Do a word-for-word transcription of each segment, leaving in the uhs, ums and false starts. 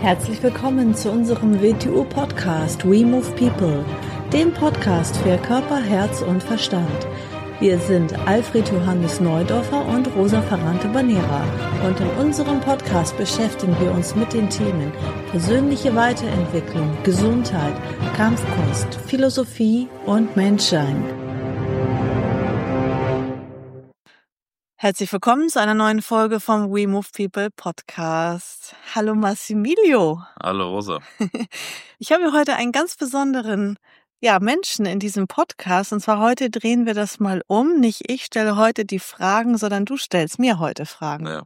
Herzlich willkommen zu unserem W T U-Podcast We Move People, dem Podcast für Körper, Herz und Verstand. Wir sind Alfred Johannes Neudorfer und Rosa Ferrante-Banera und in unserem Podcast beschäftigen wir uns mit den Themen persönliche Weiterentwicklung, Gesundheit, Kampfkunst, Philosophie und Menschsein. Herzlich willkommen zu einer neuen Folge vom We Move People Podcast. Hallo Massimilio. Hallo Rosa. Ich habe heute einen ganz besonderen ja, Menschen in diesem Podcast. Und zwar heute drehen wir das mal um. Nicht ich stelle heute die Fragen, sondern du stellst mir heute Fragen. Ja,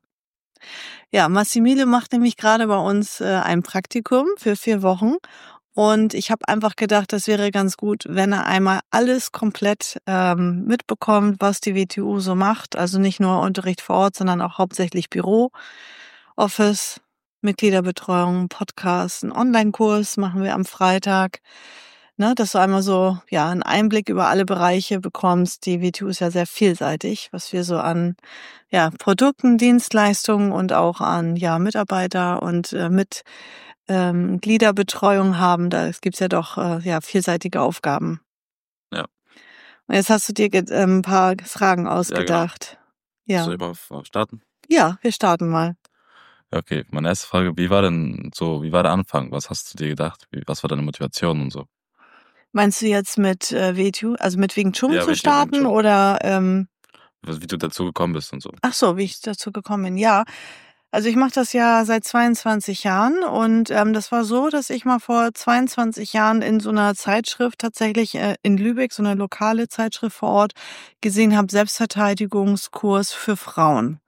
Ja, Massimilio macht nämlich gerade bei uns äh, ein Praktikum für vier Wochen. Und ich habe einfach gedacht, das wäre ganz gut, wenn er einmal alles komplett ähm, mitbekommt, was die W T U so macht. Also nicht nur Unterricht vor Ort, sondern auch hauptsächlich Büro, Office, Mitgliederbetreuung, Podcast, einen Online-Kurs machen wir am Freitag. Ne, dass du einmal so ja einen Einblick über alle Bereiche bekommst. Die W T U ist ja sehr vielseitig, was wir so an ja Produkten, Dienstleistungen und auch an ja Mitarbeiter und äh, mit ähm, Gliederbetreuung haben. Da gibt's ja doch äh, ja vielseitige Aufgaben. ja. Und jetzt hast du dir ge- äh, ein paar Fragen ausgedacht. Ja, Soll ich mal starten? ja, wir starten mal. Ja, okay. Meine erste Frage, wie war denn so, wie war der Anfang? Was hast du dir gedacht? Wie, was war deine Motivation und so? Meinst du jetzt mit äh, W T U, also mit Wing Chun Ja, zu Wing Chun, Wing starten Chun. oder ähm, Wie wie du dazu gekommen bist und so. ach so, wie ich dazu gekommen bin? Ja, also ich mache das ja seit zweiundzwanzig Jahren und ähm, das war so, dass ich mal vor zweiundzwanzig Jahren in so einer Zeitschrift tatsächlich äh, in Lübeck, so eine lokale Zeitschrift vor Ort, gesehen habe, Selbstverteidigungskurs für Frauen.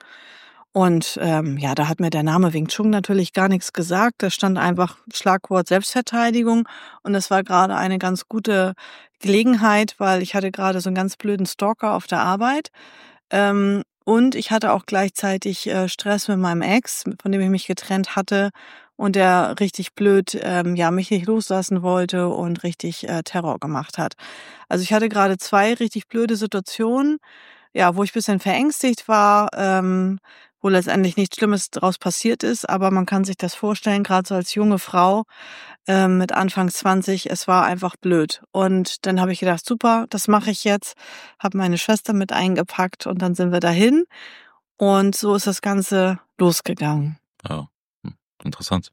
Und ähm, ja, da hat mir der Name Wing Chun natürlich gar nichts gesagt. Da stand einfach Schlagwort Selbstverteidigung und das war gerade eine ganz gute Gelegenheit, weil ich hatte gerade so einen ganz blöden Stalker auf der Arbeit. Ähm, und ich hatte auch gleichzeitig äh, Stress mit meinem Ex, von dem ich mich getrennt hatte und der richtig blöd ähm, ja mich nicht loslassen wollte und richtig äh, Terror gemacht hat. Also ich hatte gerade zwei richtig blöde Situationen, ja, wo ich ein bisschen verängstigt war, ähm, wo letztendlich nichts Schlimmes draus passiert ist, aber man kann sich das vorstellen, gerade so als junge Frau ähm, mit Anfang zwanzig, es war einfach blöd. Und dann habe ich gedacht, super, das mache ich jetzt, habe meine Schwester mit eingepackt und dann sind wir dahin. Und so ist das Ganze losgegangen. Ja, hm, interessant.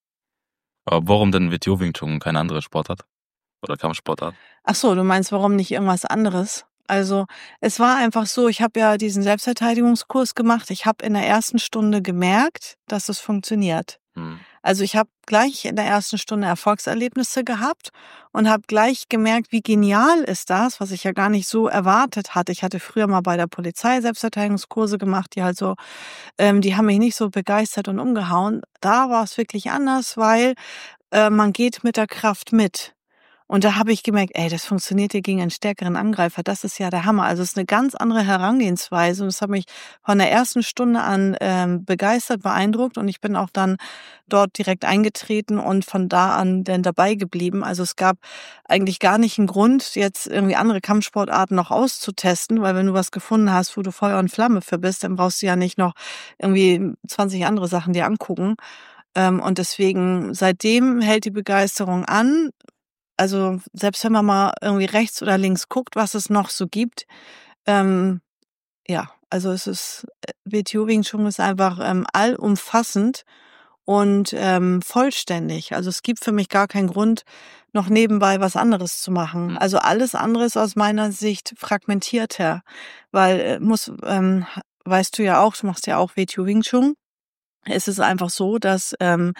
Aber warum denn W T U Wing Chun und keine andere Sportart? Oder Kampfsportart? Ach so, du meinst, warum nicht irgendwas anderes? Also es war einfach so, ich habe ja diesen Selbstverteidigungskurs gemacht. Ich habe in der ersten Stunde gemerkt, dass es funktioniert. Hm. Also ich habe gleich in der ersten Stunde Erfolgserlebnisse gehabt und habe gleich gemerkt, wie genial ist das, was ich ja gar nicht so erwartet hatte. Ich hatte früher mal bei der Polizei Selbstverteidigungskurse gemacht, die halt so, ähm, die haben mich nicht so begeistert und umgehauen. Da war es wirklich anders, weil äh, man geht mit der Kraft mit. Und da habe ich gemerkt, ey, das funktioniert hier gegen einen stärkeren Angreifer. Das ist ja der Hammer. Also es ist eine ganz andere Herangehensweise. Und das hat mich von der ersten Stunde an ähm, begeistert, beeindruckt. Und ich bin auch dann dort direkt eingetreten und von da an dann dabei geblieben. Also es gab eigentlich gar nicht einen Grund, jetzt irgendwie andere Kampfsportarten noch auszutesten, weil wenn du was gefunden hast, wo du Feuer und Flamme für bist, dann brauchst du ja nicht noch irgendwie zwanzig andere Sachen dir angucken. Ähm, und deswegen, seitdem hält die Begeisterung an. Also selbst wenn man mal irgendwie rechts oder links guckt, was es noch so gibt, ähm, ja, also es ist, äh, W T U Wing Chun ist einfach ähm, allumfassend und ähm, vollständig. Also es gibt für mich gar keinen Grund, noch nebenbei was anderes zu machen. Hm. Also alles andere ist aus meiner Sicht fragmentierter, weil äh, muss, ähm, weißt du ja auch, du machst ja auch W T U Wing Chun. Es ist einfach so, dass ähm,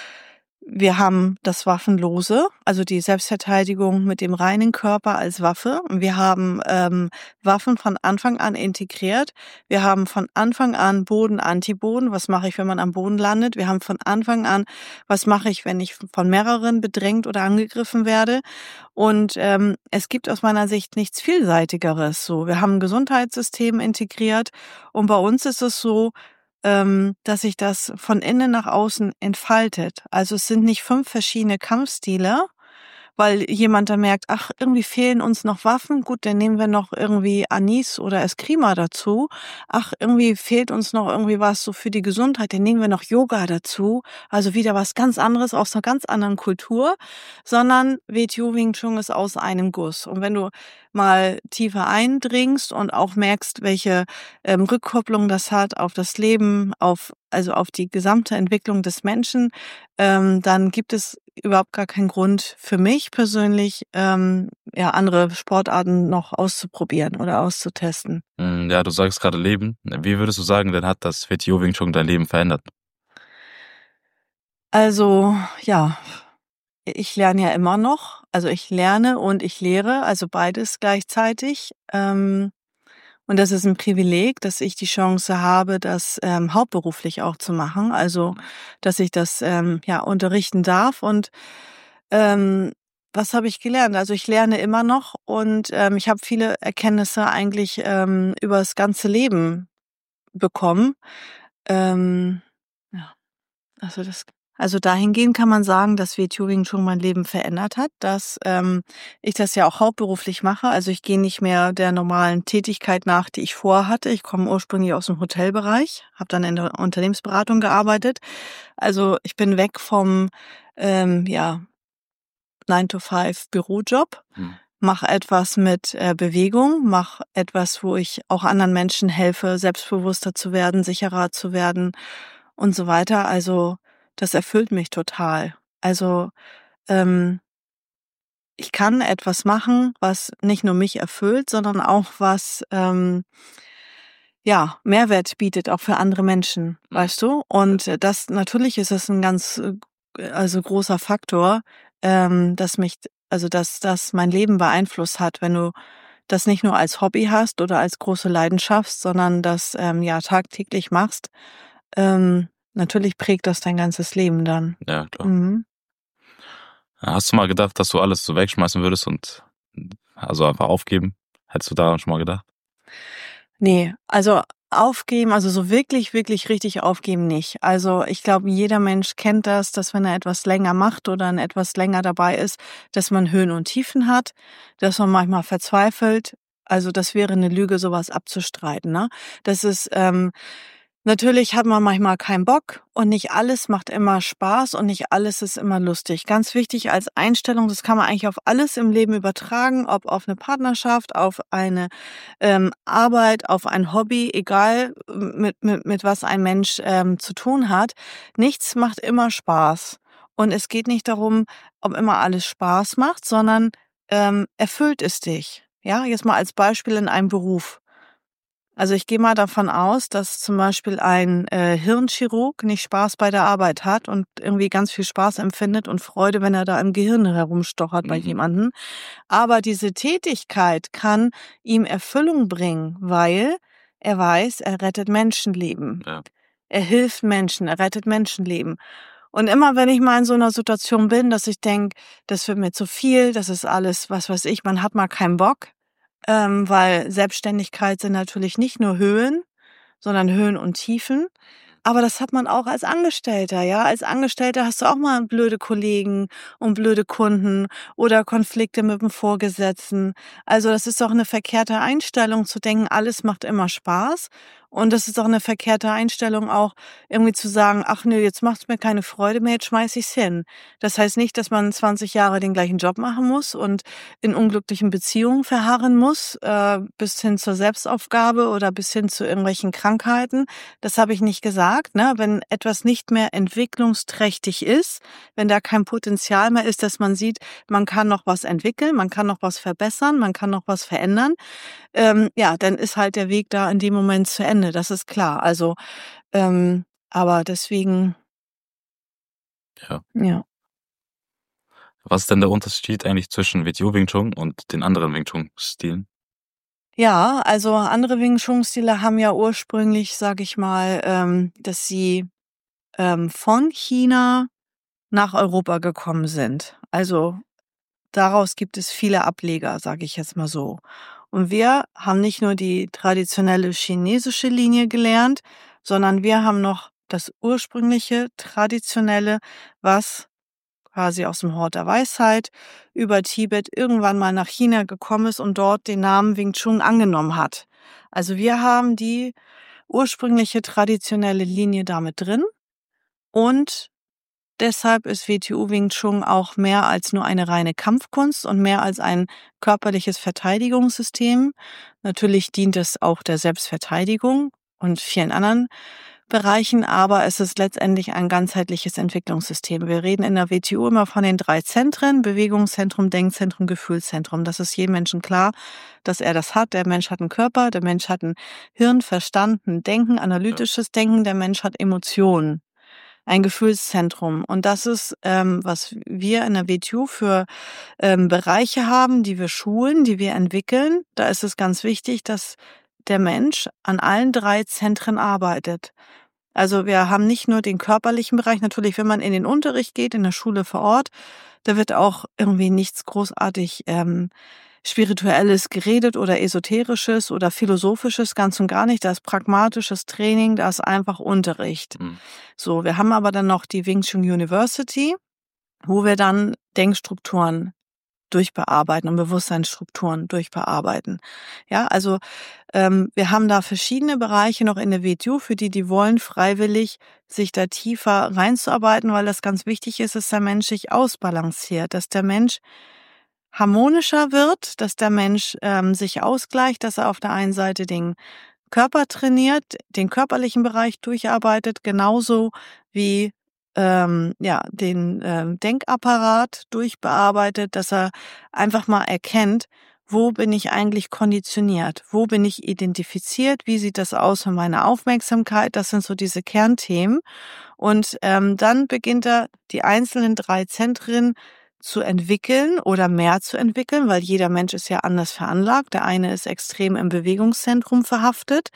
wir haben das Waffenlose, also die Selbstverteidigung mit dem reinen Körper als Waffe. Wir haben ähm, Waffen von Anfang an integriert. Wir haben von Anfang an Boden, Antiboden. Was mache ich, wenn man am Boden landet? Wir haben von Anfang an, was mache ich, wenn ich von mehreren bedrängt oder angegriffen werde? Und ähm, es gibt aus meiner Sicht nichts Vielseitigeres. So, wir haben ein Gesundheitssystem integriert und bei uns ist es so, ähm, dass sich das von innen nach außen entfaltet. Also es sind nicht fünf verschiedene Kampfstile, weil jemand da merkt, ach, irgendwie fehlen uns noch Waffen, gut, dann nehmen wir noch irgendwie Anis oder Eskrima dazu. Ach, irgendwie fehlt uns noch irgendwie was so für die Gesundheit, dann nehmen wir noch Yoga dazu. Also wieder was ganz anderes aus einer ganz anderen Kultur, sondern W T O Wing Chun ist aus einem Guss. Und wenn du mal tiefer eindringst und auch merkst, welche ähm, Rückkopplung das hat auf das Leben, auf also auf die gesamte Entwicklung des Menschen, ähm, dann gibt es überhaupt gar keinen Grund für mich persönlich, ähm, ja, andere Sportarten noch auszuprobieren oder auszutesten. Hm, ja, du sagst gerade Leben. Wie würdest du sagen, denn hat das W T O Wing Chun dein Leben verändert? Also, ja, ich lerne ja immer noch. Also ich lerne und ich lehre, also beides gleichzeitig. Ähm, und das ist ein Privileg, dass ich die Chance habe, das ähm, hauptberuflich auch zu machen. Also, dass ich das ähm, ja unterrichten darf. Und ähm, was habe ich gelernt? Also ich lerne immer noch und ähm, ich habe viele Erkenntnisse eigentlich ähm, über das ganze Leben bekommen. Ähm, ja, also das also dahingehend kann man sagen, dass W T O Wing Chun mein Leben verändert hat, dass ähm, ich das ja auch hauptberuflich mache. Also ich gehe nicht mehr der normalen Tätigkeit nach, die ich vorhatte. Ich komme ursprünglich aus dem Hotelbereich, habe dann in der Unternehmensberatung gearbeitet. Also ich bin weg vom ähm, ja nine to five Bürojob, Hm. mache etwas mit äh, Bewegung, mache etwas, wo ich auch anderen Menschen helfe, selbstbewusster zu werden, sicherer zu werden und so weiter. Also das erfüllt mich total. Also ähm, ich kann etwas machen, was nicht nur mich erfüllt, sondern auch was ähm, ja Mehrwert bietet, auch für andere Menschen, Mhm. weißt du? Und äh, das natürlich ist es ein ganz äh, also großer Faktor, ähm, dass mich also dass das mein Leben beeinflusst hat, wenn du das nicht nur als Hobby hast oder als große Leidenschaft, sondern das ähm, ja tagtäglich machst. Ähm, natürlich prägt das dein ganzes Leben dann. Ja, klar. Mhm. Hast du mal gedacht, dass du alles so wegschmeißen würdest und also einfach aufgeben? Hättest du daran schon mal gedacht? Ne, also aufgeben, also so wirklich, wirklich richtig aufgeben nicht. Also ich glaube, jeder Mensch kennt das, dass wenn er etwas länger macht oder dann etwas länger dabei ist, dass man Höhen und Tiefen hat, dass man manchmal verzweifelt. Also das wäre eine Lüge, sowas abzustreiten, ne? Das ist ähm, natürlich hat man manchmal keinen Bock und nicht alles macht immer Spaß und nicht alles ist immer lustig. Ganz wichtig als Einstellung, das kann man eigentlich auf alles im Leben übertragen, ob auf eine Partnerschaft, auf eine ähm, Arbeit, auf ein Hobby, egal mit, mit, mit was ein Mensch ähm, zu tun hat. Nichts macht immer Spaß. Und es geht nicht darum, ob immer alles Spaß macht, sondern ähm, erfüllt es dich. Ja, jetzt mal als Beispiel in einem Beruf. Also ich gehe mal davon aus, dass zum Beispiel ein äh, Hirnchirurg nicht Spaß bei der Arbeit hat und irgendwie ganz viel Spaß empfindet und Freude, wenn er da im Gehirn herumstochert bei Mhm. jemandem. Aber diese Tätigkeit kann ihm Erfüllung bringen, weil er weiß, er rettet Menschenleben. Ja. Er hilft Menschen, er rettet Menschenleben. Und immer wenn ich mal in so einer Situation bin, dass ich denke, das wird mir zu viel, das ist alles, was weiß ich, man hat mal keinen Bock, ähm, weil Selbstständigkeit sind natürlich nicht nur Höhen, sondern Höhen und Tiefen. Aber das hat man auch als Angestellter, ja. Als Angestellter hast du auch mal blöde Kollegen und blöde Kunden oder Konflikte mit dem Vorgesetzten. Also das ist doch eine verkehrte Einstellung zu denken, alles macht immer Spaß. Und das ist auch eine verkehrte Einstellung auch irgendwie zu sagen, ach nö, jetzt macht's mir keine Freude mehr, jetzt schmeiß ich's hin. Das heißt nicht, dass man zwanzig Jahre den gleichen Job machen muss und in unglücklichen Beziehungen verharren muss, äh, bis hin zur Selbstaufgabe oder bis hin zu irgendwelchen Krankheiten. Das habe ich nicht gesagt, ne? Wenn etwas nicht mehr entwicklungsträchtig ist, wenn da kein Potenzial mehr ist, dass man sieht, man kann noch was entwickeln, man kann noch was verbessern, man kann noch was verändern, ähm, ja, dann ist halt der Weg da in dem Moment zu Ende, das ist klar. Also, ähm, aber deswegen, Ja. ja. Was ist denn der Unterschied eigentlich zwischen W T O Wing Chun und den anderen Wing Chun Stilen? Ja, also andere Wing Chun Stile haben ja ursprünglich, sage ich mal, ähm, dass sie ähm, von China nach Europa gekommen sind. Also daraus gibt es viele Ableger, sage ich jetzt mal so. Und wir haben nicht nur die traditionelle chinesische Linie gelernt, sondern wir haben noch das ursprüngliche, traditionelle, was quasi aus dem Hort der Weisheit über Tibet irgendwann mal nach China gekommen ist und dort den Namen Wing Chun angenommen hat. Also wir haben die ursprüngliche traditionelle Linie damit drin und deshalb ist W T U Wing Chun auch mehr als nur eine reine Kampfkunst und mehr als ein körperliches Verteidigungssystem. Natürlich dient es auch der Selbstverteidigung und vielen anderen Bereichen, aber es ist letztendlich ein ganzheitliches Entwicklungssystem. Wir reden in der W T U immer von den drei Zentren: Bewegungszentrum, Denkzentrum, Gefühlszentrum. Das ist jedem Menschen klar, dass er das hat. Der Mensch hat einen Körper, der Mensch hat ein Hirn, Verstand, ein Denken, analytisches Denken, der Mensch hat Emotionen, ein Gefühlszentrum. Und das ist, ähm, was wir in der W T U für ähm, Bereiche haben, die wir schulen, die wir entwickeln. Da ist es ganz wichtig, dass der Mensch an allen drei Zentren arbeitet. Also wir haben nicht nur den körperlichen Bereich. Natürlich, wenn man in den Unterricht geht, in der Schule vor Ort, da wird auch irgendwie nichts großartig ähm, Spirituelles geredet oder Esoterisches oder Philosophisches, ganz und gar nicht. Da ist pragmatisches Training, da ist einfach Unterricht. Mhm. So, wir haben aber dann noch die Wing Chun University, wo wir dann Denkstrukturen durchbearbeiten und Bewusstseinsstrukturen durchbearbeiten. Ja, also ähm, wir haben da verschiedene Bereiche noch in der W T U, für die, die wollen, freiwillig sich da tiefer reinzuarbeiten, weil das ganz wichtig ist, dass der Mensch sich ausbalanciert, dass der Mensch harmonischer wird, dass der Mensch ähm, sich ausgleicht, dass er auf der einen Seite den Körper trainiert, den körperlichen Bereich durcharbeitet, genauso wie ähm, ja den ähm, Denkapparat durchbearbeitet, dass er einfach mal erkennt, wo bin ich eigentlich konditioniert, wo bin ich identifiziert, wie sieht das aus mit meiner Aufmerksamkeit, das sind so diese Kernthemen. Und ähm, dann beginnt er, die einzelnen drei Zentren zu entwickeln oder mehr zu entwickeln, weil jeder Mensch ist ja anders veranlagt. Der eine ist extrem im Bewegungszentrum verhaftet,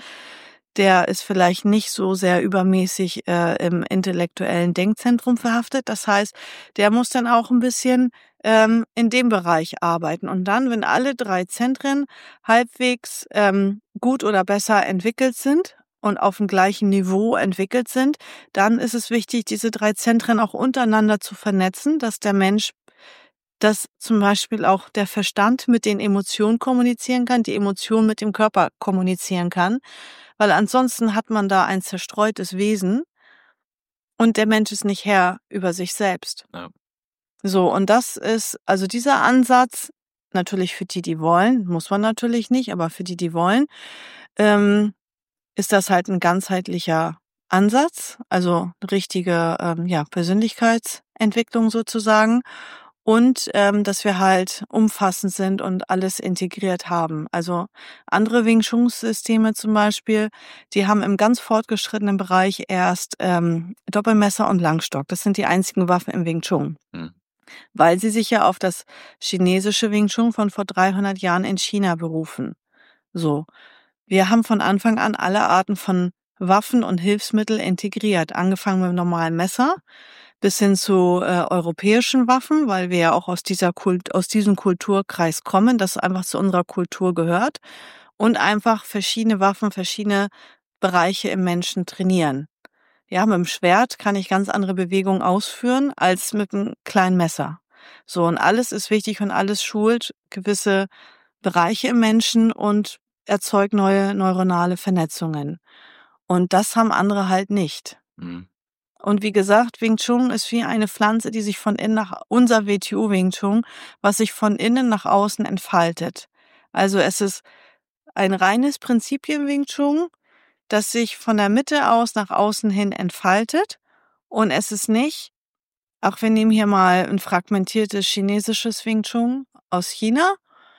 der ist vielleicht nicht so sehr übermäßig äh, im intellektuellen Denkzentrum verhaftet. Das heißt, der muss dann auch ein bisschen ähm, in dem Bereich arbeiten. Und dann, wenn alle drei Zentren halbwegs ähm, gut oder besser entwickelt sind und auf dem gleichen Niveau entwickelt sind, dann ist es wichtig, diese drei Zentren auch untereinander zu vernetzen, dass der Mensch, dass zum Beispiel auch der Verstand mit den Emotionen kommunizieren kann, die Emotion mit dem Körper kommunizieren kann, weil ansonsten hat man da ein zerstreutes Wesen und der Mensch ist nicht Herr über sich selbst. Ja. So, und das ist, also dieser Ansatz, natürlich für die, die wollen, muss man natürlich nicht, aber für die, die wollen, ähm, ist das halt ein ganzheitlicher Ansatz, also eine richtige ähm, ja, Persönlichkeitsentwicklung sozusagen. Und ähm, dass wir halt umfassend sind und alles integriert haben. Also andere Wing Chun-Systeme zum Beispiel, die haben im ganz fortgeschrittenen Bereich erst ähm, Doppelmesser und Langstock. Das sind die einzigen Waffen im Wing Chun. Mhm. Weil sie sich ja auf das chinesische Wing Chun von vor dreihundert Jahren in China berufen. So, wir haben von Anfang an alle Arten von Waffen und Hilfsmittel integriert, angefangen mit dem normalen Messer bis hin zu äh, europäischen Waffen, weil wir ja auch aus dieser Kult, aus diesem Kulturkreis kommen, das einfach zu unserer Kultur gehört, und einfach verschiedene Waffen, verschiedene Bereiche im Menschen trainieren. Ja, mit dem Schwert kann ich ganz andere Bewegungen ausführen als mit einem kleinen Messer. So, und alles ist wichtig und alles schult gewisse Bereiche im Menschen und erzeugt neue neuronale Vernetzungen. Und das haben andere halt nicht. Mhm. Und wie gesagt, Wing Chun ist wie eine Pflanze, die sich von innen nach, unser W T U Wing Chun, was sich von innen nach außen entfaltet. Also es ist ein reines Prinzipien Wing Chun, das sich von der Mitte aus nach außen hin entfaltet. Und es ist nicht, auch wir nehmen hier mal ein fragmentiertes chinesisches Wing Chun aus China.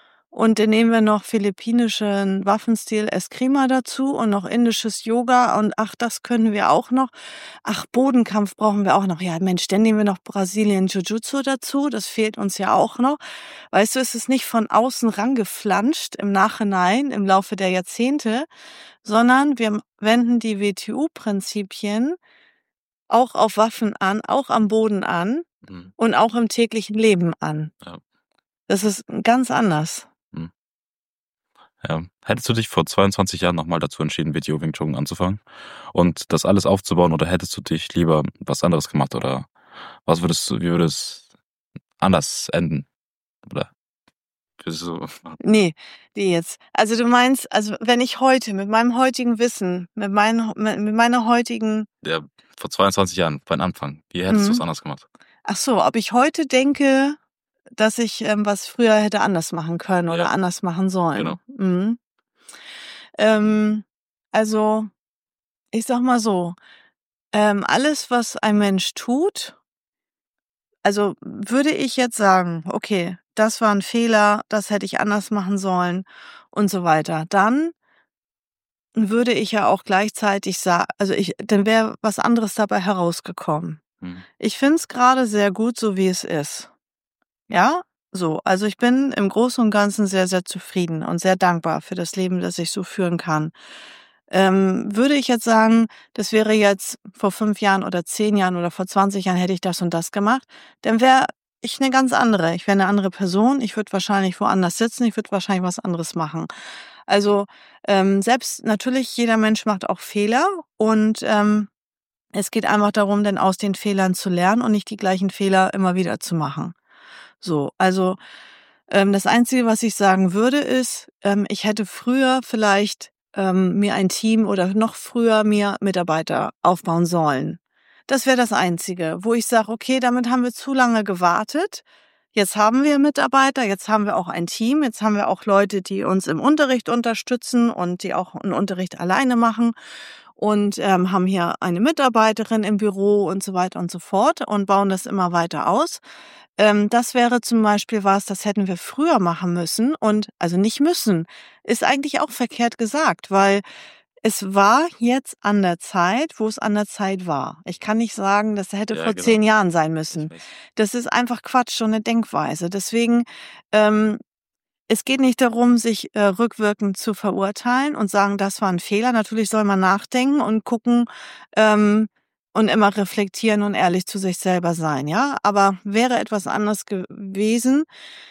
Und dann nehmen wir noch philippinischen Waffenstil Eskrima dazu und noch indisches Yoga und ach, das können wir auch noch. Ach, Bodenkampf brauchen wir auch noch. Ja, Mensch, dann nehmen wir noch Brasilien Jiu-Jitsu dazu. Das fehlt uns ja auch noch. Weißt du, es ist nicht von außen rangeflanscht im Nachhinein, im Laufe der Jahrzehnte, sondern wir wenden die W T U-Prinzipien auch auf Waffen an, auch am Boden an Mhm. und auch im täglichen Leben an. Ja. Das ist ganz anders. Ja. Hättest du dich vor zweiundzwanzig Jahren nochmal dazu entschieden, W T U Wing Chun anzufangen und das alles aufzubauen, oder hättest du dich lieber was anderes gemacht, oder was würdest du, wie würdest, anders enden? Oder so? Nee, wie jetzt? Also du meinst, also wenn ich heute mit meinem heutigen Wissen, mit, mein, mit meiner heutigen... Ja, vor zweiundzwanzig Jahren, beim Anfang. Wie hättest du es Mhm. anders gemacht? Ach so, ob ich heute denke, dass ich ähm, was früher hätte anders machen können oder Ja, anders machen sollen. genau. Mhm. Ähm, also, ich sag mal so, ähm, alles, was ein Mensch tut, also würde ich jetzt sagen, okay, das war ein Fehler, das hätte ich anders machen sollen und so weiter, dann würde ich ja auch gleichzeitig sagen, also ich, dann wäre was anderes dabei herausgekommen. Mhm. Ich finde es gerade sehr gut, so wie es ist. Ja, so. Also ich bin im Großen und Ganzen sehr, sehr zufrieden und sehr dankbar für das Leben, das ich so führen kann. Ähm, würde ich jetzt sagen, das wäre jetzt vor fünf Jahren oder zehn Jahren oder vor zwanzig Jahren hätte ich das und das gemacht, dann wäre ich eine ganz andere. Ich wäre eine andere Person. Ich würde wahrscheinlich woanders sitzen. Ich würde wahrscheinlich was anderes machen. Also ähm, selbst natürlich, jeder Mensch macht auch Fehler und ähm, es geht einfach darum, dann aus den Fehlern zu lernen und nicht die gleichen Fehler immer wieder zu machen. So, also ähm, das Einzige, was ich sagen würde, ist, ähm, ich hätte früher vielleicht ähm, mir ein Team oder noch früher mir Mitarbeiter aufbauen sollen. Das wäre das Einzige, wo ich sage, okay, damit haben wir zu lange gewartet. Jetzt haben wir Mitarbeiter, jetzt haben wir auch ein Team, jetzt haben wir auch Leute, die uns im Unterricht unterstützen und die auch einen Unterricht alleine machen und ähm, haben hier eine Mitarbeiterin im Büro und so weiter und so fort und bauen das immer weiter aus. Ähm, das wäre zum Beispiel was, das hätten wir früher machen müssen und also nicht müssen, ist eigentlich auch verkehrt gesagt, weil es war jetzt an der Zeit, wo es an der Zeit war. Ich kann nicht sagen, das hätte Ja, vor genau. zehn Jahren sein Ich müssen. weiß. Das ist einfach Quatsch und eine Denkweise. Deswegen, ähm, es geht nicht darum, sich äh, rückwirkend zu verurteilen und sagen, das war ein Fehler. Natürlich soll man nachdenken und gucken ähm, und immer reflektieren und ehrlich zu sich selber sein, ja. Aber wäre etwas anders gewesen,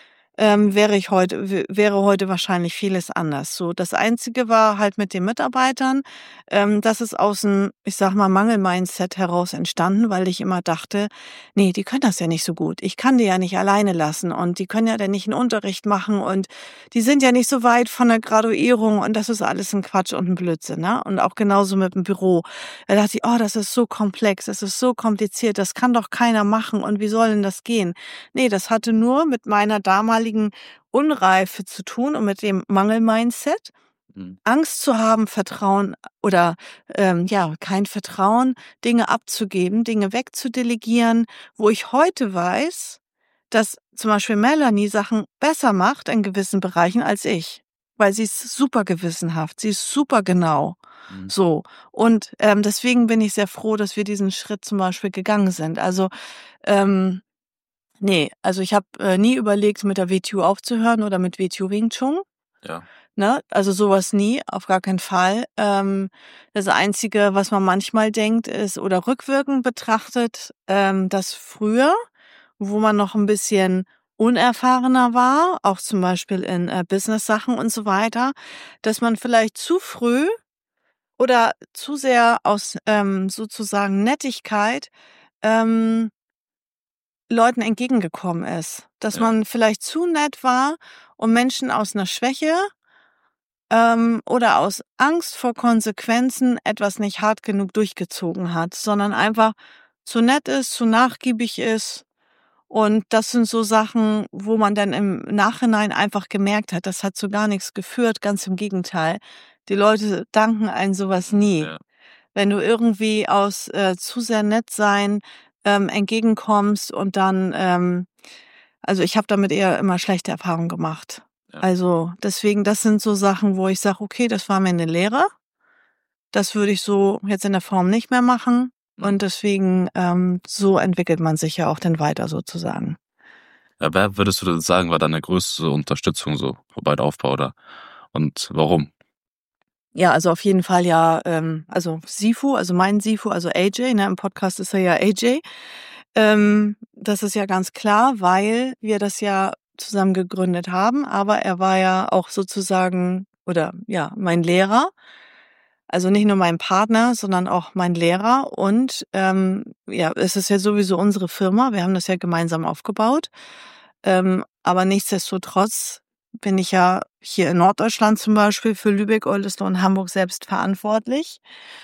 ähm, wäre ich heute, w- wäre heute wahrscheinlich vieles anders. So, das Einzige war halt mit den Mitarbeitern, ähm, das ist aus einem, ich sag mal, Mangel-Mindset heraus entstanden, weil ich immer dachte, nee, die können das ja nicht so gut. Ich kann die ja nicht alleine lassen und die können ja dann nicht einen Unterricht machen und die sind ja nicht so weit von der Graduierung und das ist alles ein Quatsch und ein Blödsinn, ne? Und auch genauso mit dem Büro. Da dachte ich, oh, das ist so komplex, das ist so kompliziert, das kann doch keiner machen und wie soll denn das gehen? Nee, das hatte nur mit meiner damaligen Unreife zu tun und mit dem Mangel-Mindset. Mhm. Angst zu haben, Vertrauen oder ähm, ja, kein Vertrauen, Dinge abzugeben, Dinge wegzudelegieren, wo ich heute weiß, dass zum Beispiel Melanie Sachen besser macht in gewissen Bereichen als ich. Weil sie ist super gewissenhaft, sie ist super genau. Mhm. So. Und ähm, deswegen bin ich sehr froh, dass wir diesen Schritt zum Beispiel gegangen sind. Also ähm, nee, also ich habe äh, nie überlegt, mit der W T U aufzuhören oder mit W T U Wing Chun. Ja. Ne? Also sowas nie, auf gar keinen Fall. Ähm, das Einzige, was man manchmal denkt, ist oder rückwirkend betrachtet, ähm, dass früher, wo man noch ein bisschen unerfahrener war, auch zum Beispiel in äh, Business-Sachen und so weiter, dass man vielleicht zu früh oder zu sehr aus ähm, sozusagen Nettigkeit ähm, Leuten entgegengekommen ist. Dass Ja. man vielleicht zu nett war und Menschen aus einer Schwäche ähm, oder aus Angst vor Konsequenzen etwas nicht hart genug durchgezogen hat, sondern einfach zu nett ist, zu nachgiebig ist. Und das sind so Sachen, wo man dann im Nachhinein einfach gemerkt hat, das hat zu gar nichts geführt, ganz im Gegenteil. Die Leute danken einem sowas nie. Ja. Wenn du irgendwie aus äh, zu sehr nett sein ähm, entgegenkommst und dann, ähm, also ich habe damit eher immer schlechte Erfahrungen gemacht. Ja. Also deswegen, das sind so Sachen, wo ich sage, okay, das war mir eine Lehre. Das würde ich so jetzt in der Form nicht mehr machen. Mhm. Und deswegen, ähm, so entwickelt man sich ja auch dann weiter sozusagen. Ja, wer würdest du denn sagen, war deine größte Unterstützung so bei der Aufbau da? Und warum? Ja, also auf jeden Fall ja, ähm, also Sifu, also mein Sifu, also A J, ne, im Podcast ist er ja A J. Ähm, das ist ja ganz klar, weil wir das ja zusammen gegründet haben, aber er war ja auch sozusagen, oder ja, mein Lehrer. Also nicht nur mein Partner, sondern auch mein Lehrer. Und ähm, ja, es ist ja sowieso unsere Firma. Wir haben das ja gemeinsam aufgebaut. Ähm, aber nichtsdestotrotz bin ich ja hier in Norddeutschland zum Beispiel für Lübeck, Oldesloe und Hamburg selbst verantwortlich.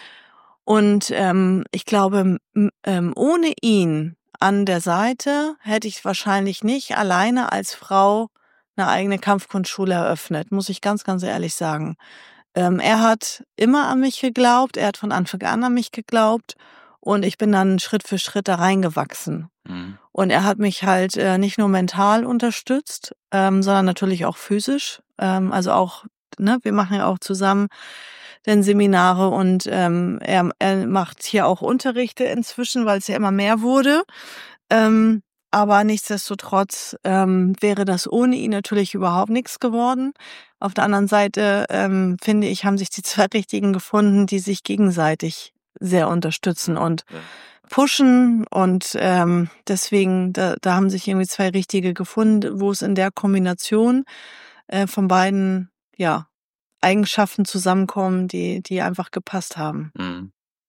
Und ähm, ich glaube, m- ähm, ohne ihn an der Seite hätte ich wahrscheinlich nicht alleine als Frau eine eigene Kampfkunstschule eröffnet, muss ich ganz, ganz ehrlich sagen. Ähm, er hat immer an mich geglaubt, er hat von Anfang an an mich geglaubt und ich bin dann Schritt für Schritt da reingewachsen. Mhm. Und er hat mich halt äh, nicht nur mental unterstützt, ähm, sondern natürlich auch physisch. Ähm, also auch, ne, wir machen ja auch zusammen dann Seminare und ähm, er, er macht hier auch Unterrichte inzwischen, weil es ja immer mehr wurde. Ähm, aber nichtsdestotrotz ähm, wäre das ohne ihn natürlich überhaupt nichts geworden. Auf der anderen Seite ähm, finde ich, haben sich die zwei Richtigen gefunden, die sich gegenseitig sehr unterstützen und Ja. pushen und ähm, deswegen, da, da haben sich irgendwie zwei Richtige gefunden, wo es in der Kombination äh, von beiden, ja, Eigenschaften zusammenkommen, die, die einfach gepasst haben. Mhm.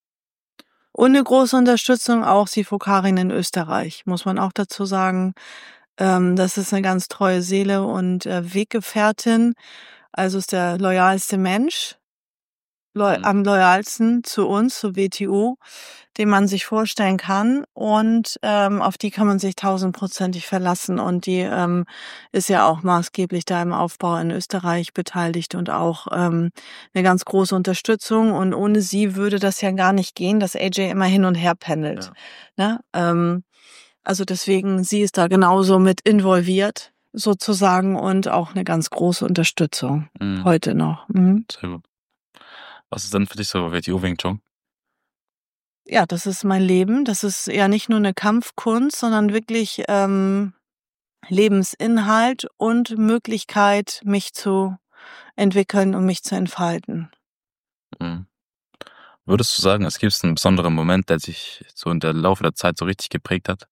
Und eine große Unterstützung auch Sifokarin in Österreich, muss man auch dazu sagen. Ähm, das ist eine ganz treue Seele und äh, Weggefährtin, also ist der loyalste Mensch, loy Mhm. am loyalsten zu uns, zu W T O, den man sich vorstellen kann. Und ähm, auf die kann man sich tausendprozentig verlassen. Und die ähm, ist ja auch maßgeblich da im Aufbau in Österreich beteiligt und auch ähm, eine ganz große Unterstützung. Und ohne sie würde das ja gar nicht gehen, dass A J immer hin und her pendelt. Ja. Ne? Ähm, also deswegen, sie ist da genauso mit involviert sozusagen und auch eine ganz große Unterstützung Mhm. heute noch. Mhm. Sehr gut. Was ist denn für dich so W T O Wing Chun? Ja, das ist mein Leben. Das ist ja nicht nur eine Kampfkunst, sondern wirklich ähm, Lebensinhalt und Möglichkeit, mich zu entwickeln und mich zu entfalten. Mhm. Würdest du sagen, es gibt einen besonderen Moment, der sich so in der Laufe der Zeit so richtig geprägt hat?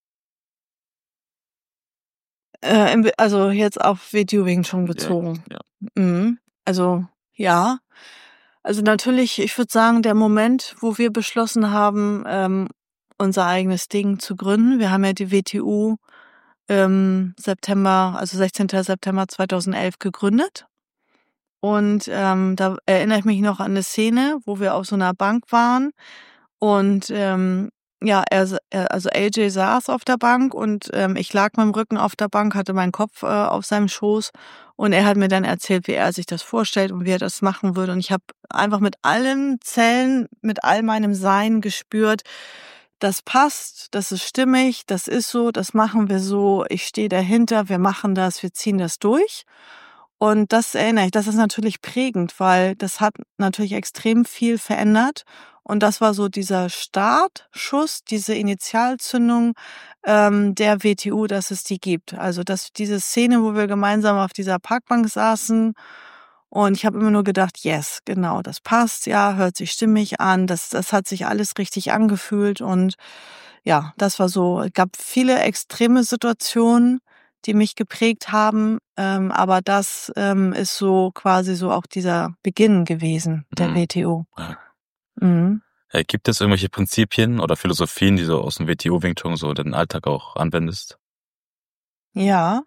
Äh, im, also jetzt auf W T O Wing Chun Ja, bezogen. ja. Mhm. Also ja. Also natürlich, ich würde sagen, der Moment, wo wir beschlossen haben, ähm, unser eigenes Ding zu gründen. Wir haben ja die W T U im September, also sechzehnten September zweitausendelf gegründet. Und ähm, da erinnere ich mich noch an eine Szene, wo wir auf so einer Bank waren und ähm, ja, er, s- er also A J saß auf der Bank und ähm, ich lag mit dem Rücken auf der Bank, hatte meinen Kopf äh, auf seinem Schoß und er hat mir dann erzählt, wie er sich das vorstellt und wie er das machen würde. Und ich habe einfach mit allen Zellen, mit all meinem Sein gespürt, das passt, das ist stimmig, das ist so, das machen wir so, ich stehe dahinter, wir machen das, wir ziehen das durch. Und das erinnere ich, das ist natürlich prägend, weil das hat natürlich extrem viel verändert. Und das war so dieser Startschuss, diese Initialzündung ähm, der W T U, dass es die gibt. Also dass diese Szene, wo wir gemeinsam auf dieser Parkbank saßen und ich habe immer nur gedacht, yes, genau, das passt, ja, hört sich stimmig an, das, das hat sich alles richtig angefühlt und ja, das war so, es gab viele extreme Situationen, die mich geprägt haben, ähm, aber das ähm, ist so quasi so auch dieser Beginn gewesen der Mhm. W T O. Ja. Mhm. Äh, gibt es irgendwelche Prinzipien oder Philosophien, die du aus dem W T O Wing Chun so in den Alltag auch anwendest? Ja,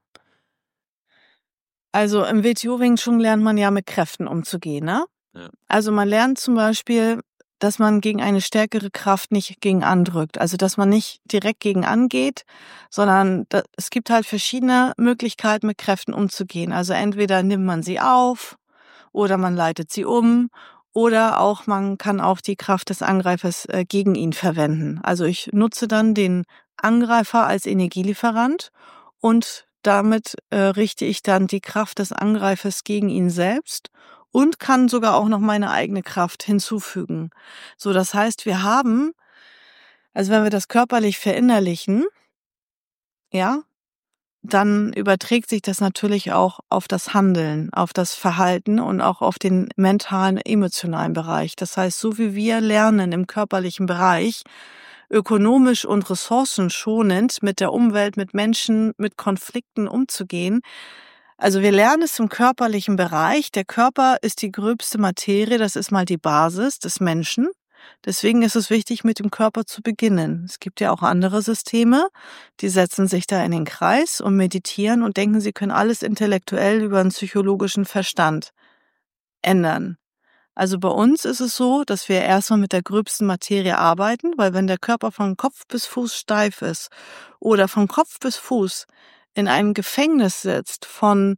also im W T O Wing Chun lernt man ja mit Kräften umzugehen, ne? Ja. Also man lernt zum Beispiel, dass man gegen eine stärkere Kraft nicht gegen andrückt. Also dass man nicht direkt gegen angeht, sondern da, es gibt halt verschiedene Möglichkeiten, mit Kräften umzugehen. Also entweder nimmt man sie auf oder man leitet sie um oder auch man kann auch die Kraft des Angreifers äh, gegen ihn verwenden. Also ich nutze dann den Angreifer als Energielieferant und damit äh, richte ich dann die Kraft des Angreifers gegen ihn selbst und kann sogar auch noch meine eigene Kraft hinzufügen. So, das heißt, wir haben, also wenn wir das körperlich verinnerlichen, ja, dann überträgt sich das natürlich auch auf das Handeln, auf das Verhalten und auch auf den mentalen, emotionalen Bereich. Das heißt, so wie wir lernen im körperlichen Bereich, ökonomisch und ressourcenschonend mit der Umwelt, mit Menschen, mit Konflikten umzugehen, Also wir lernen es im körperlichen Bereich. Der Körper ist die gröbste Materie, das ist mal die Basis des Menschen. Deswegen ist es wichtig, mit dem Körper zu beginnen. Es gibt ja auch andere Systeme, die setzen sich da in den Kreis und meditieren und denken, sie können alles intellektuell über einen psychologischen Verstand ändern. Also bei uns ist es so, dass wir erstmal mit der gröbsten Materie arbeiten, weil wenn der Körper von Kopf bis Fuß steif ist oder von Kopf bis Fuß in einem Gefängnis sitzt von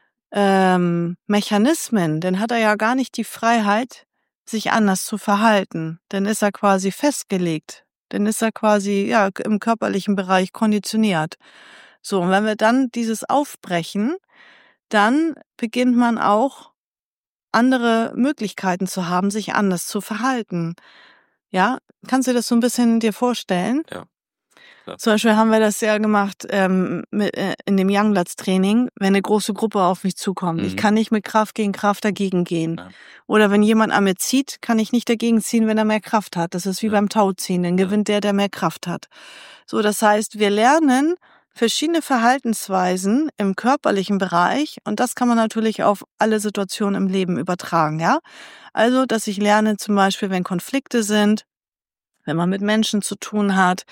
ähm, Mechanismen, dann hat er ja gar nicht die Freiheit, sich anders zu verhalten. Dann ist er quasi festgelegt. Dann ist er quasi ja im körperlichen Bereich konditioniert. So, und wenn wir dann dieses aufbrechen, dann beginnt man auch andere Möglichkeiten zu haben, sich anders zu verhalten. Ja, kannst du das so ein bisschen dir vorstellen? Ja. Klar. Zum Beispiel haben wir das ja gemacht ähm, mit, äh, in dem Youngblatts-Training, wenn eine große Gruppe auf mich zukommt. Mhm. Ich kann nicht mit Kraft gegen Kraft dagegen gehen. Ja. Oder wenn jemand an mir zieht, kann ich nicht dagegen ziehen, wenn er mehr Kraft hat. Das ist wie Ja. beim Tauziehen, dann Ja. gewinnt der, der mehr Kraft hat. So, das heißt, wir lernen verschiedene Verhaltensweisen im körperlichen Bereich und das kann man natürlich auf alle Situationen im Leben übertragen, ja. Also, dass ich lerne zum Beispiel, wenn Konflikte sind, wenn man mit Menschen zu tun hat,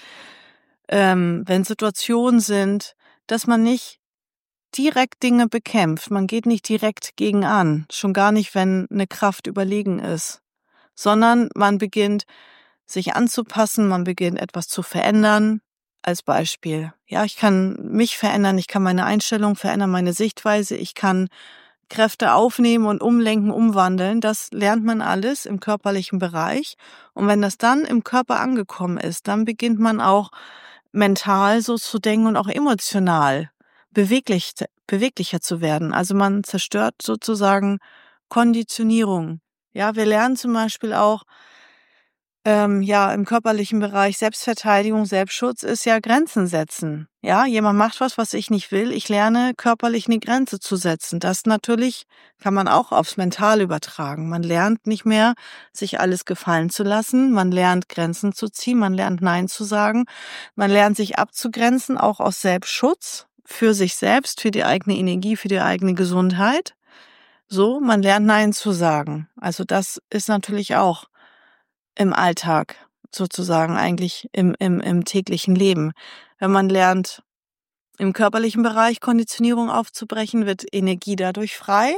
ähm, wenn Situationen sind, dass man nicht direkt Dinge bekämpft. Man geht nicht direkt gegen an, schon gar nicht, wenn eine Kraft überlegen ist, sondern man beginnt, sich anzupassen, man beginnt, etwas zu verändern. Als Beispiel, ja, ich kann mich verändern, ich kann meine Einstellung verändern, meine Sichtweise, ich kann Kräfte aufnehmen und umlenken, umwandeln. Das lernt man alles im körperlichen Bereich. Und wenn das dann im Körper angekommen ist, dann beginnt man auch mental so zu denken und auch emotional beweglich, beweglicher zu werden. Also man zerstört sozusagen Konditionierung. Ja, wir lernen zum Beispiel auch, ähm, ja, im körperlichen Bereich Selbstverteidigung, Selbstschutz ist ja Grenzen setzen. Ja, jemand macht was, was ich nicht will. Ich lerne körperlich eine Grenze zu setzen. Das natürlich kann man auch aufs Mental übertragen. Man lernt nicht mehr, sich alles gefallen zu lassen. Man lernt Grenzen zu ziehen. Man lernt Nein zu sagen. Man lernt sich abzugrenzen, auch aus Selbstschutz für sich selbst, für die eigene Energie, für die eigene Gesundheit. So, man lernt Nein zu sagen. Also das ist natürlich auch im Alltag sozusagen eigentlich im, im, im täglichen Leben. Wenn man lernt, im körperlichen Bereich Konditionierung aufzubrechen, wird Energie dadurch frei.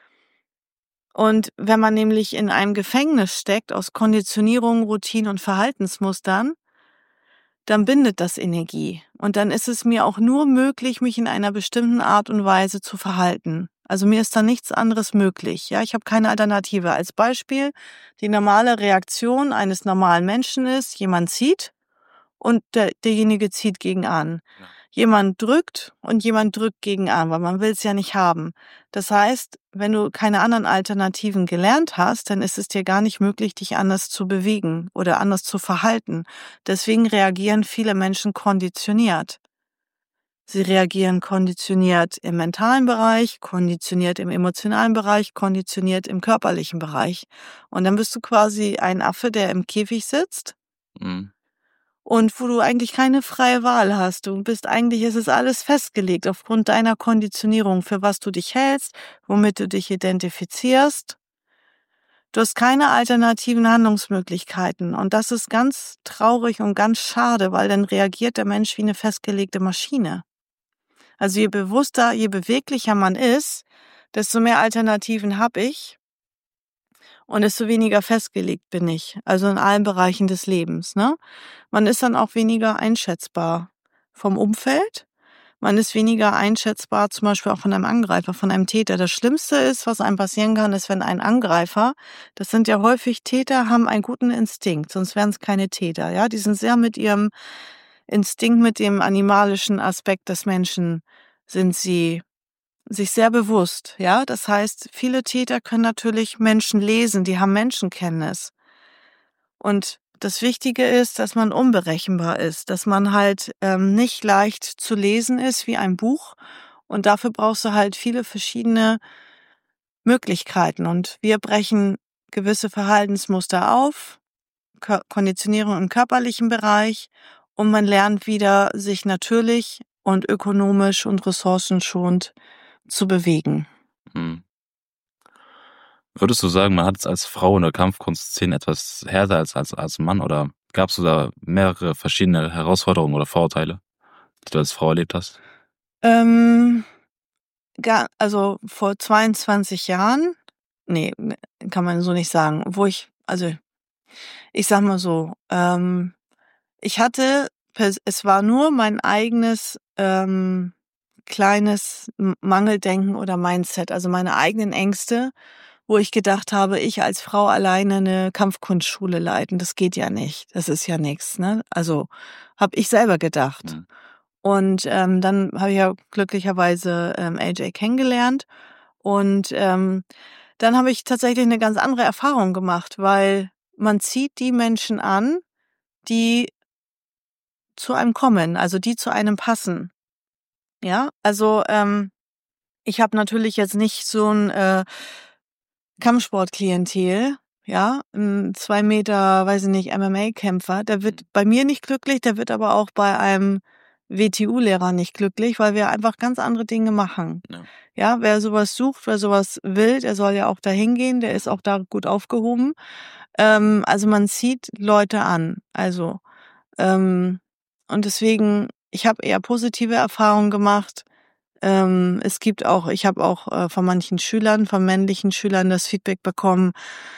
Und wenn man nämlich in einem Gefängnis steckt aus Konditionierung, Routinen und Verhaltensmustern, dann bindet das Energie. Und dann ist es mir auch nur möglich, mich in einer bestimmten Art und Weise zu verhalten. Also mir ist da nichts anderes möglich. Ja, ich habe keine Alternative. Als Beispiel, die normale Reaktion eines normalen Menschen ist, jemand zieht und der, derjenige zieht gegen an. Ja. Jemand drückt und jemand drückt gegen an, weil man will es ja nicht haben. Das heißt, wenn du keine anderen Alternativen gelernt hast, dann ist es dir gar nicht möglich, dich anders zu bewegen oder anders zu verhalten. Deswegen reagieren viele Menschen konditioniert. Sie reagieren konditioniert im mentalen Bereich, konditioniert im emotionalen Bereich, konditioniert im körperlichen Bereich. Und dann bist du quasi ein Affe, der im Käfig sitzt. Mhm. Und wo du eigentlich keine freie Wahl hast. Du bist eigentlich, es ist alles festgelegt aufgrund deiner Konditionierung, für was du dich hältst, womit du dich identifizierst. Du hast keine alternativen Handlungsmöglichkeiten. Und das ist ganz traurig und ganz schade, weil dann reagiert der Mensch wie eine festgelegte Maschine. Also je bewusster, je beweglicher man ist, desto mehr Alternativen habe ich. Und desto weniger festgelegt bin ich, also in allen Bereichen des Lebens. Ne? Man ist dann auch weniger einschätzbar vom Umfeld. Man ist weniger einschätzbar, zum Beispiel auch von einem Angreifer, von einem Täter. Das Schlimmste ist, was einem passieren kann, ist, wenn ein Angreifer, das sind ja häufig Täter, haben einen guten Instinkt, sonst wären es keine Täter. Ja, die sind sehr mit ihrem Instinkt, mit dem animalischen Aspekt des Menschen, sind sie sich sehr bewusst, ja. Das heißt, viele Täter können natürlich Menschen lesen, die haben Menschenkenntnis. Und das Wichtige ist, dass man unberechenbar ist, dass man halt ähm, nicht leicht zu lesen ist wie ein Buch. Und dafür brauchst du halt viele verschiedene Möglichkeiten. Und wir brechen gewisse Verhaltensmuster auf, Ko- Konditionierung im körperlichen Bereich, und man lernt wieder, sich natürlich und ökonomisch und ressourcenschonend zu bewegen. Mhm. Würdest du sagen, man hat es als Frau in der Kampfkunstszene etwas härter als als als Mann oder gab's da mehrere verschiedene Herausforderungen oder Vorurteile, die du als Frau erlebt hast? Ähm, ga also vor zweiundzwanzig Jahren ne, ne, kann man so nicht sagen, wo ich also, ich sage mal so, ähm, ich hatte pers es war nur mein eigenes, ähm, kleines M Mangeldenken oder Mindset, also meine eigenen Ängste, wo ich gedacht habe, ich als Frau alleine 'ne Kampfkunstschule leiten, das geht ja nicht. Das ist ja nix, ne? Also, habe ich selber gedacht. Mhm. Und, ähm, dann habe ich ja glücklicherweise, ähm, A J kennengelernt und, ähm, dann habe ich tatsächlich 'ne ganz andere Erfahrung gemacht, weil man zieht die Menschen an, die zu einem kommen, also die zu einem passen. Ja, also, ähm, ich habe natürlich jetzt nicht so 'n, äh, Kampfsportklientel, ja? 'N zwei Meter, weiß ich nicht, M M A-Kämpfer, der wird Mhm. bei mir nicht glücklich, der wird aber auch bei einem W T U-Lehrer nicht glücklich, weil wir einfach ganz andere Dinge machen. Ja. Ja, wer so was sucht, wer so was will, der soll ja auch da hingehen, der ist Mhm. auch da gut aufgehoben. Ähm, also man zieht Leute an. Also, ähm und deswegen ich habe eher positive Erfahrungen gemacht. Ähm, es gibt auch ich habe auch, äh, von manchen Schülern, von männlichen Schülern das Feedback bekommen,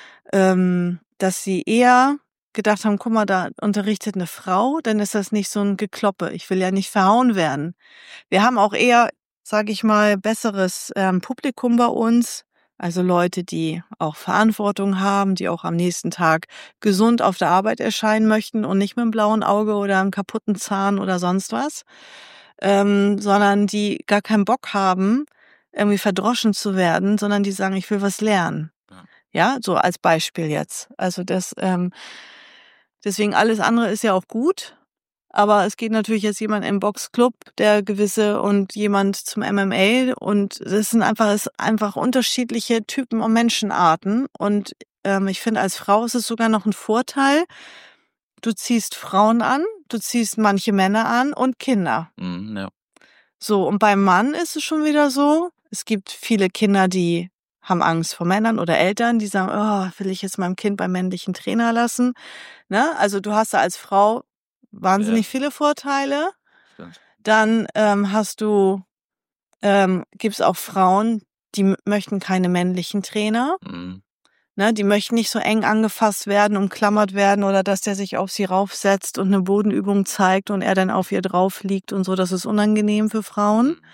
ähm, dass sie eher gedacht haben: „Guck mal, da unterrichtet 'ne Frau, dann ist das nicht so 'n Gekloppe. Ich will ja nicht verhauen werden.“ Wir haben auch eher, sage ich mal, besseres, ähm, Publikum bei uns, also Leute, die auch Verantwortung haben, die auch am nächsten Tag gesund auf der Arbeit erscheinen möchten und nicht mit'm blauen Auge oder 'm kaputten Zahn oder sonst was, ähm, sondern die gar keinen Bock haben, irgendwie verdroschen zu werden, sondern die sagen: „Ich will was lernen.“ Ja. Ja, so als Beispiel jetzt. Also das, ähm deswegen alles andere ist ja auch gut, aber es geht natürlich jetzt jemand in 'n Boxclub, der gewisse und jemand zum M M A und das sind einfach ist einfach unterschiedliche Typen und Menschenarten und, ähm, ich finde, als Frau ist es sogar noch 'n Vorteil. Du ziehst Frauen an, du ziehst manche Männer an und Kinder. Mhm, ja. So, und beim Mann ist es schon wieder so, es gibt viele Kinder, die haben Angst vor Männern oder Eltern, die sagen: „Oh, will ich jetzt meinem Kind beim männlichen Trainer lassen?“ Ne? Also, du hast da als Frau Ja. wahnsinnig viele Vorteile. Stimmt. Dann, ähm, hast du ähm, gibt's auch Frauen, die m möchten keine männlichen Trainer. Mhm. Ne, die möchten nicht so eng angefasst werden, umklammert werden oder dass der sich auf sie raufsetzt und 'ne Bodenübung zeigt und er dann auf ihr drauf liegt und so. Das ist unangenehm für Frauen. Mhm.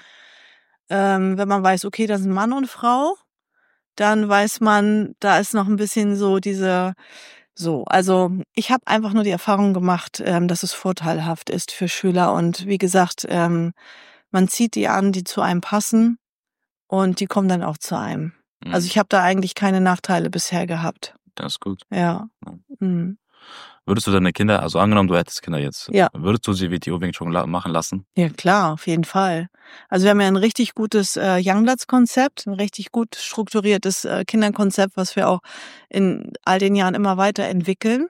Ähm, wenn man weiß, okay, das sind Mann und Frau, dann weiß man, da ist noch 'n bisschen so diese so. Also, ich habe einfach nur die Erfahrung gemacht, ähm, dass es vorteilhaft ist für Schüler und wie gesagt, ähm, man zieht die an, die zu einem passen und die kommen dann auch zu einem. Also, Mhm. ich habe da eigentlich keine Nachteile bisher gehabt. Das ist gut. Ja. Ja. Mhm. Würdest du deine Kinder also angenommen, du hättest Kinder jetzt, Ja. würdest du sie W T O Wing Chun la machen lassen? Ja klar, auf jeden Fall. Also, wir haben ja 'n richtig gutes, äh, Youngbloods-Konzept, 'n richtig gut strukturiertes, äh, Kinderkonzept, was wir auch in all den Jahren immer weiterentwickeln.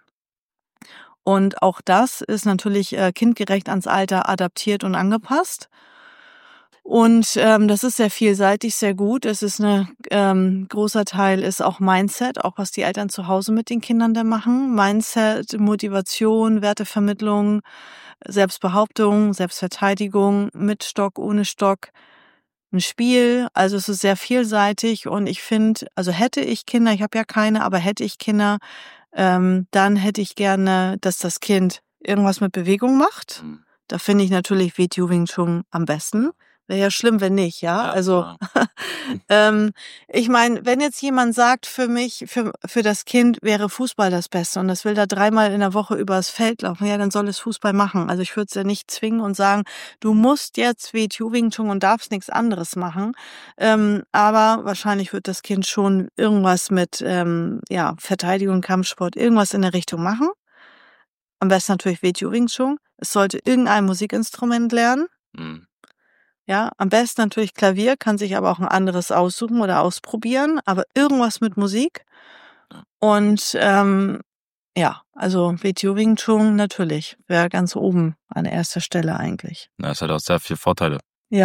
Und auch das ist natürlich, äh, kindgerecht ans Alter adaptiert und angepasst. Und, ähm, das ist sehr vielseitig, sehr gut. Es ist 'ne ähm, großer Teil ist auch Mindset, auch was die Eltern zu Hause mit den Kindern dann machen. Mindset, Motivation, Wertevermittlung, Selbstbehauptung, Selbstverteidigung, mit Stock, ohne Stock, 'n Spiel. Also, es ist sehr vielseitig und ich finde also, hätte ich Kinder ich habe ja keine, aber hätte ich Kinder, ähm, dann hätte ich gerne, dass das Kind irgendwas mit Bewegung macht. Mhm. Da finde ich natürlich W T O Wing Chun am besten. Ja. Wäre ja schlimm, wenn nicht, ja? Ja, Also, klar. ähm, ich meine, wenn jetzt jemand sagt, für mich für für das Kind wäre Fußball das Beste und das will da dreimal in der Woche übers Feld laufen, ja, dann soll es Fußball machen. Also, ich würde es ja nicht zwingen und sagen: „Du musst jetzt W T O Wing Chun und darfst nix anderes machen.“ Ähm, aber wahrscheinlich wird das Kind schon irgendwas mit, ähm, ja, Verteidigung, Kampfsport, irgendwas in der Richtung machen. Am besten natürlich W T O Wing Chun. Es sollte irgendein Musikinstrument lernen. Mhm. Ja, am besten natürlich Klavier, kann sich aber auch 'n anderes aussuchen oder ausprobieren, aber irgendwas mit Musik. Ja. Und, ähm, ja, also W T O Wing Chun natürlich, wäre ganz oben an erster Stelle eigentlich. Ja, es hat auch sehr viel Vorteile. Ja.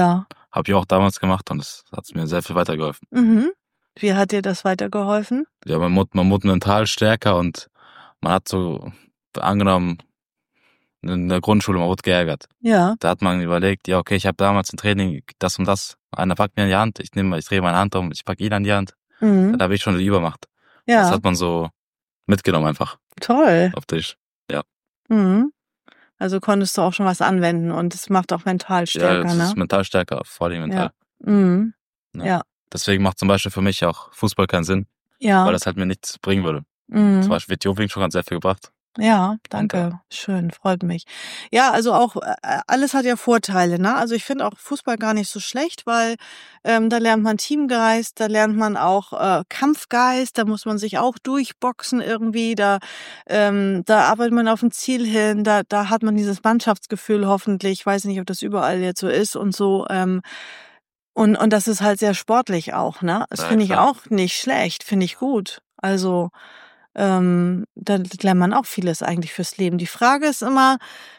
habe ich auch damals gemacht und das hat mir sehr viel weitergeholfen. Mhm. Wie hat dir das weitergeholfen? Ja, man wird, man wird mental stärker und man hat so, angenommen, in der Grundschule, man wurde geärgert. Ja. Da hat man überlegt, ja, okay, ich habe damals im Training das und das. Einer packt mir an die Hand, ich nehme, ich drehe meine Hand um, ich packe ihn an die Hand. Mhm. Dann habe ich schon die Übermacht. Ja. Das hat man so mitgenommen einfach. Toll. Auf dich. Ja. Mhm. Also konntest du auch schon was anwenden und es macht auch mental stärker, Ja, es ne? ist mental stärker, vor allem mental. Ja. Mhm. Ja. Ja. Deswegen macht zum Beispiel für mich auch Fußball keinen Sinn, Ja. weil das halt mir nichts bringen würde. Mhm. Zum Beispiel wird Wing schon ganz sehr viel gebracht. Ja, danke. Schön, freut mich. Ja, also auch äh, alles hat ja Vorteile, ne? Also ich finde auch Fußball gar nicht so schlecht, weil ähm, da lernt man Teamgeist, da lernt man auch äh, Kampfgeist, da muss man sich auch durchboxen irgendwie, da ähm, da arbeitet man auf ein Ziel hin, da da hat man dieses Mannschaftsgefühl hoffentlich. Ich weiß nicht, ob das überall jetzt so ist und so. Ähm, und und das ist halt sehr sportlich auch, ne? Das Ja, finde ich klar. auch nicht schlecht, finde ich gut. Also ähm, da lernt man auch vieles eigentlich fürs Leben. Die Frage ist immer,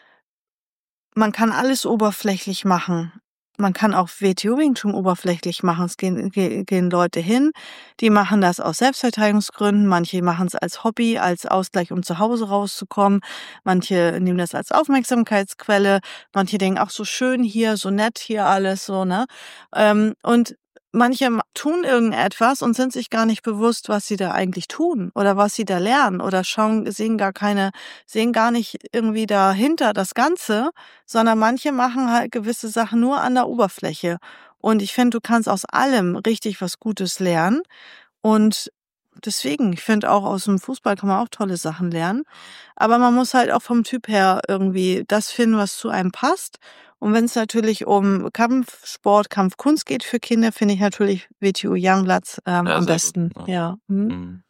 man kann alles oberflächlich machen. Man kann auch W T O Wing Chun oberflächlich machen. Es gehen, ge- gehen Leute hin, die machen das aus Selbstverteidigungsgründen. Manche machen es als Hobby, als Ausgleich, um zu Hause rauszukommen. Manche nehmen das als Aufmerksamkeitsquelle. Manche denken, ach, so schön hier, so nett hier alles, so, ne? Ähm, und manche ma- tun irgendetwas und sind sich gar nicht bewusst, was sie da eigentlich tun oder was sie da lernen oder schauen, sehen gar keine, sehen gar nicht irgendwie dahinter das Ganze, sondern manche machen halt gewisse Sachen nur an der Oberfläche. Und ich finde, du kannst aus allem richtig was Gutes lernen. Und deswegen, ich finde auch aus dem Fußball kann man auch tolle Sachen lernen. Aber man muss halt auch vom Typ her irgendwie das finden, was zu einem passt. Und wenn es natürlich um Kampfsport, Kampfkunst geht für Kinder, finde ich natürlich W T O Youngblatts ähm, Ja, am sehr besten. gut. Ja. Mhm. Mhm.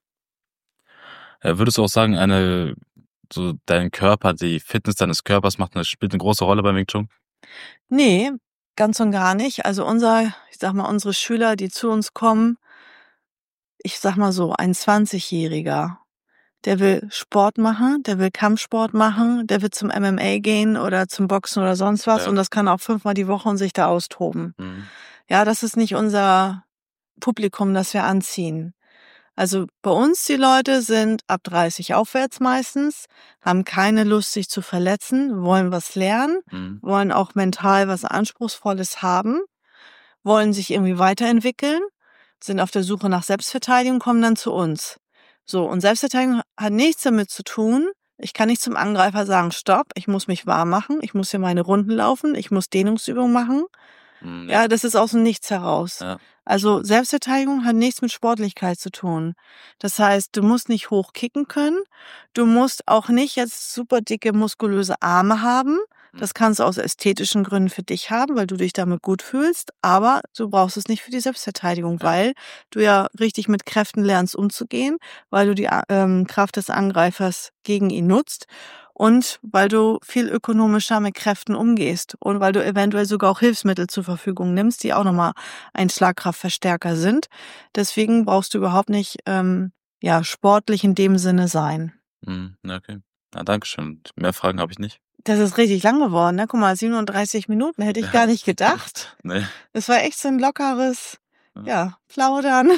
Ja, würdest du auch sagen, eine, so dein Körper, die Fitness deines Körpers macht eine, spielt eine große Rolle beim Wing Chun? Nee, ganz und gar nicht. Also unser, ich sag mal, unsere Schüler, die zu uns kommen, ich sag mal so, ein zwanzigjähriger, der will Sport machen, der will Kampfsport machen, der will zum M M A gehen oder zum Boxen oder sonst was Ja. und das kann auch fünfmal die Woche und sich da austoben. Mhm. Ja, das ist nicht unser Publikum, das wir anziehen. Also bei uns die Leute sind ab dreißig aufwärts meistens, haben keine Lust, sich zu verletzen, wollen was lernen, Mhm. wollen auch mental was Anspruchsvolles haben, wollen sich irgendwie weiterentwickeln, sind auf der Suche nach Selbstverteidigung, kommen dann zu uns. So, und Selbstverteidigung hat nichts damit zu tun. Ich kann nicht zum Angreifer sagen, stopp, ich muss mich warm machen, ich muss hier meine Runden laufen, ich muss Dehnungsübungen machen. Mhm. Ja, das ist aus dem Nichts heraus. Ja. Also Selbstverteidigung hat nichts mit Sportlichkeit zu tun. Das heißt, du musst nicht hochkicken können. Du musst auch nicht jetzt super dicke, muskulöse Arme haben. Das kannst du aus ästhetischen Gründen für dich haben, weil du dich damit gut fühlst. Aber du brauchst es nicht für die Selbstverteidigung, Ja. weil du ja richtig mit Kräften lernst umzugehen, weil du die ähm, Kraft des Angreifers gegen ihn nutzt. Und weil du viel ökonomischer mit Kräften umgehst und weil du eventuell sogar auch Hilfsmittel zur Verfügung nimmst, die auch nochmal ein Schlagkraftverstärker sind. Deswegen brauchst du überhaupt nicht ähm, ja sportlich in dem Sinne sein. Mhm. Ja, okay. Ja, danke schön. Mehr Fragen habe ich nicht. Das ist richtig lang geworden, ne? Guck mal, siebenunddreißig Minuten hätte ich gar nicht gedacht. Nee. Das war echt so ein lockeres, Ja. ja, Plaudern.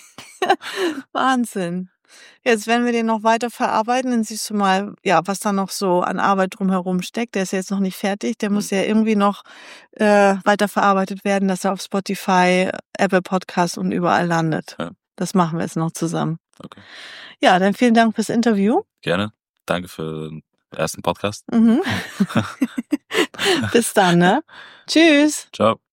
Wahnsinn. Jetzt werden wir den noch weiter verarbeiten, dann siehst du mal, ja, was da noch so an Arbeit drumherum steckt. Der ist jetzt noch nicht fertig, der muss Mhm. ja irgendwie noch äh, weiter verarbeitet werden, dass er auf Spotify, Apple Podcasts und überall landet. Ja. Das machen wir jetzt noch zusammen. Okay. Ja, dann vielen Dank fürs Interview. Gerne. Danke für den ersten Podcast. Mhm. Bis dann, ne? Tschüss. Ciao.